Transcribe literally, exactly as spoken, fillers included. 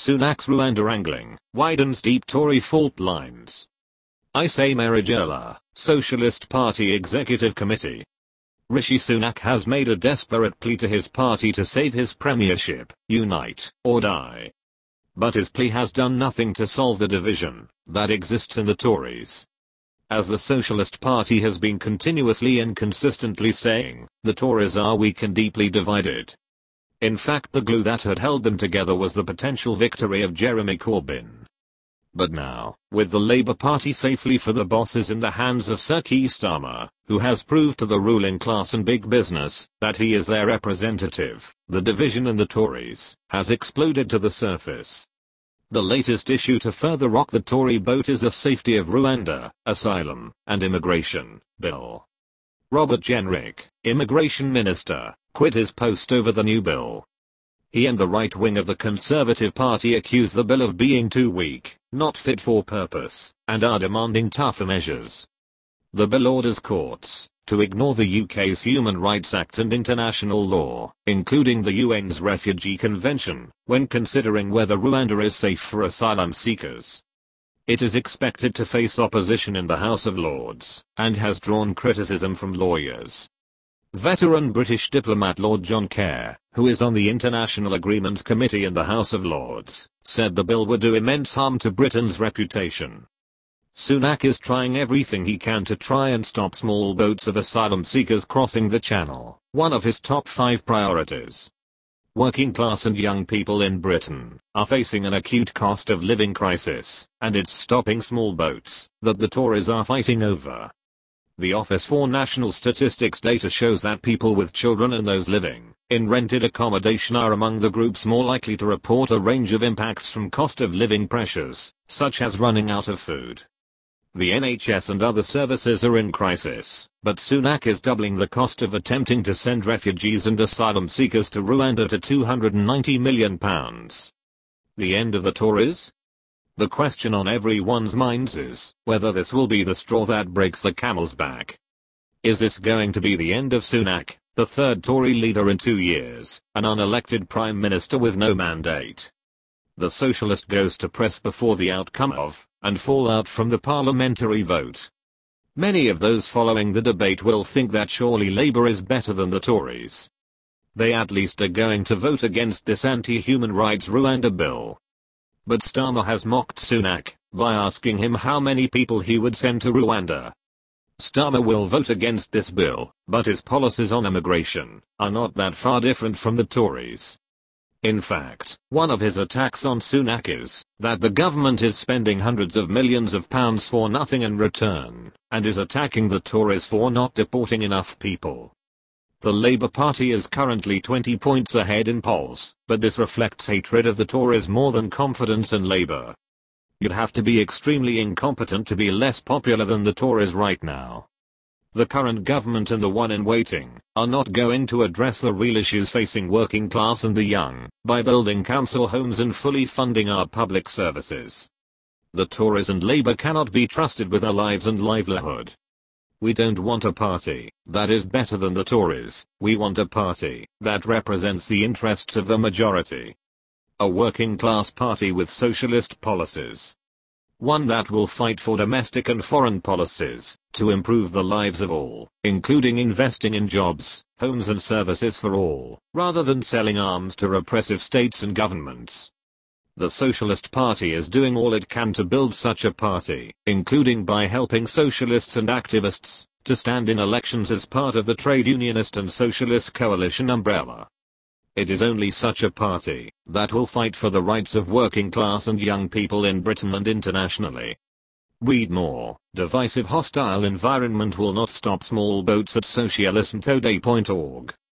Sunak's Rwanda angling widens deep Tory fault lines. I say Marijola, Socialist Party Executive Committee. Rishi Sunak has made a desperate plea to his party to save his premiership, unite or die. But his plea has done nothing to solve the division that exists in the Tories. As the Socialist Party has been continuously and consistently saying, the Tories are weak and deeply divided. In fact, the glue that had held them together was the potential victory of Jeremy Corbyn. But now, with the Labour Party safely for the bosses in the hands of Sir Keir Starmer, who has proved to the ruling class and big business that he is their representative, the division in the Tories has exploded to the surface. The latest issue to further rock the Tory boat is the Safety of Rwanda, Asylum, and Immigration Bill. Robert Jenrick, Immigration Minister, quit his post over the new bill. He and the right wing of the Conservative Party accuse the bill of being too weak, not fit for purpose, and are demanding tougher measures. The bill orders courts to ignore the U K's Human Rights Act and international law, including the U N's Refugee Convention, when considering whether Rwanda is safe for asylum seekers. It is expected to face opposition in the House of Lords, and has drawn criticism from lawyers. Veteran British diplomat Lord John Kerr, who is on the International Agreements Committee in the House of Lords, said the bill would do immense harm to Britain's reputation. Sunak is trying everything he can to try and stop small boats of asylum seekers crossing the channel, one of his top five priorities. Working class and young people in Britain are facing an acute cost of living crisis, and it's stopping small boats that the Tories are fighting over. The Office for National Statistics data shows that people with children and those living in rented accommodation are among the groups more likely to report a range of impacts from cost of living pressures, such as running out of food. The N H S and other services are in crisis, but Sunak is doubling the cost of attempting to send refugees and asylum seekers to Rwanda to two hundred ninety million pounds. The end of the Tories? The question on everyone's minds is whether this will be the straw that breaks the camel's back. Is this going to be the end of Sunak, the third Tory leader in two years, an unelected prime minister with no mandate? The socialist goes to press before the outcome of, and fallout from the parliamentary vote. Many of those following the debate will think that surely Labour is better than the Tories. They at least are going to vote against this anti-human rights Rwanda bill. But Starmer has mocked Sunak by asking him how many people he would send to Rwanda. Starmer will vote against this bill, but his policies on immigration are not that far different from the Tories. In fact, one of his attacks on Sunak is that the government is spending hundreds of millions of pounds for nothing in return, and is attacking the Tories for not deporting enough people. The Labour Party is currently twenty points ahead in polls, but this reflects hatred of the Tories more than confidence in Labour. You'd have to be extremely incompetent to be less popular than the Tories right now. The current government and the one in waiting are not going to address the real issues facing working class and the young by building council homes and fully funding our public services. The Tories and Labour cannot be trusted with our lives and livelihood. We don't want a party that is better than the Tories, we want a party that represents the interests of the majority. A working class party with socialist policies. One that will fight for domestic and foreign policies to improve the lives of all, including investing in jobs, homes and services for all, rather than selling arms to repressive states and governments. The Socialist Party is doing all it can to build such a party, including by helping socialists and activists to stand in elections as part of the trade unionist and socialist coalition umbrella. It is only such a party that will fight for the rights of working class and young people in Britain and internationally. Read more. Divisive hostile environment will not stop small boats at socialism today dot org.